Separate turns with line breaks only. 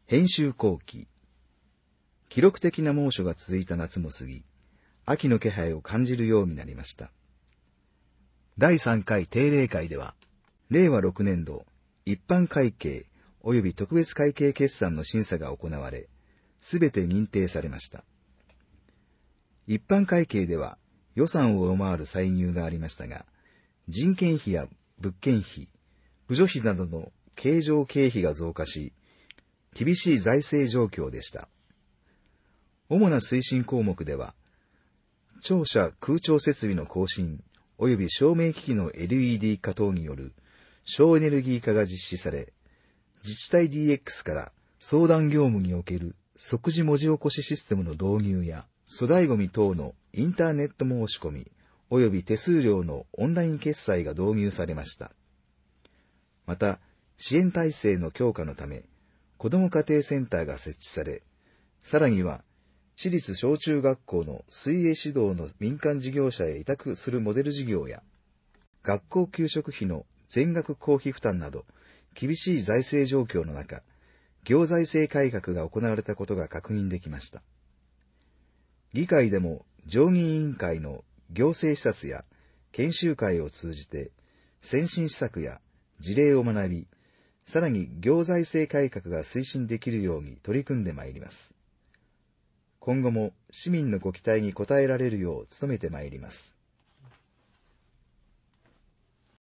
編集後期。記録的な猛暑が続いた夏も過ぎ、秋の気配を感じるようになりました。第3回定例会では、令和6年度一般会計及び特別会計決算の審査が行われ、すべて認定されました。一般会計では予算を上回る歳入がありましたが、人件費や物件費、扶助費などの経常経費が増加し、厳しい財政状況でした。主な推進項目では、庁舎空調設備の更新及び照明機器の LED 化等による省エネルギー化が実施され、自治体 DX から相談業務における即時文字起こしシステムの導入や、粗大ゴミ等のインターネット申し込み及び手数料のオンライン決済が導入されました。また、支援体制の強化のため、子ども家庭センターが設置され、さらには、私立小中学校の水泳指導の民間事業者へ委託するモデル事業や、学校給食費の全額公費負担など、厳しい財政状況の中、行財政改革が行われたことが確認できました。議会でも常議委員会の行政視察や研修会を通じて、先進施策や事例を学び、さらに行財政改革が推進できるように取り組んでまいります。今後も市民のご期待に応えられるよう努めてまいります。